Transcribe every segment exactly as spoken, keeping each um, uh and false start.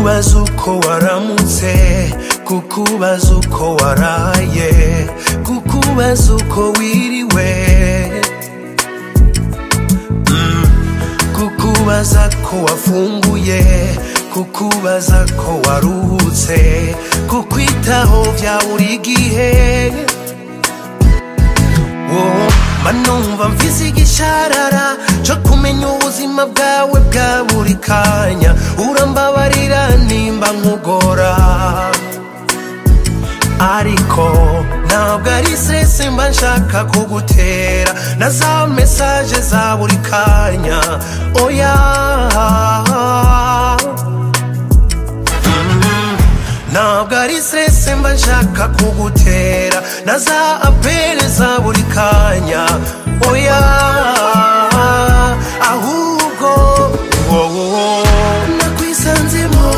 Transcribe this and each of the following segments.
kukubaza uko waramutse, kukubaza uko waraye, kukubaza uko wiriwe, mm. kukubaza ko wafunguye, kukubaza ko waruhutse, kukwitaho vya buri gihe. Wowe manumva mfise igisharara cyo kumenya ubuzima bwawe bwa buri kanya, urambabarira nimba nkugora, ariko ntabwo ari stress mba nshaka kugutera na za message za buri kanya. Oya, ntabwo ari stress mba nshaka kugutera na za appel za buri kanya. Oya, ahubwo wowo nakwisanzemo,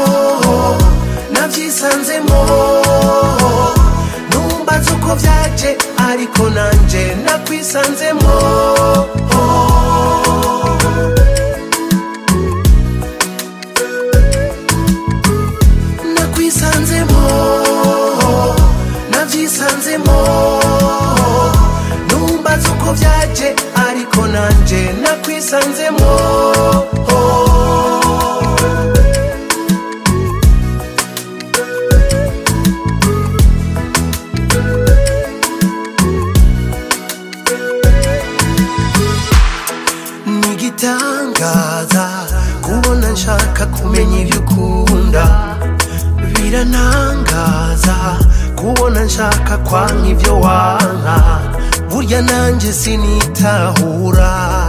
navyisanzemo, numbaza uko vyaje ariko nanje nakwisanzemo. Nakwisanzemo, navyisanzemo, numbaza uko vyaje ariko nanje nakwisanzemo. Nigitangaza kubona nshaka kumenya ivyo ukunda, biranangaza kubona nshaka kwanka ivyo wanka, burya nanje sinitahura.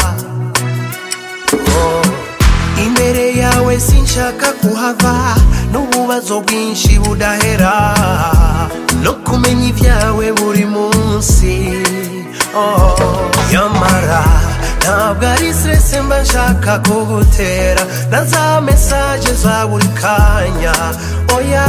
Oh. Imbere yawe sinshaka kuhava, n'ububazo bwinshi budahera, no kumenya ivyawe buri munsi. Oh. Yamara ntabwo ari stress mba nshaka kugutera na za message za buri kanya. Oya,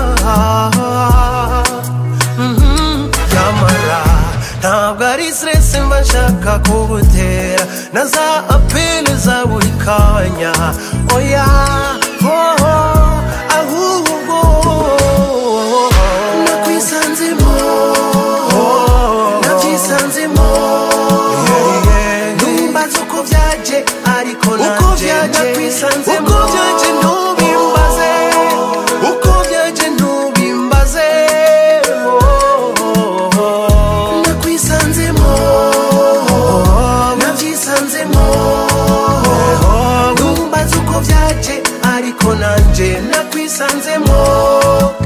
mm-hmm. Yamara ntabwo ari stress mba nshaka kugutera na za appel za buri kanya. Oya, oh, oh, ahubwo nakwisanzemo, navyisanzemo, numbaza uko vyaje ariko nanje nakwisanzemo. Uko vyaje ntubimbaze, uko vyaje ntubimbaze, nakwisanzemo, navyisanzemo, numbaza uko vyaje ariko nanje nakwisanzemo.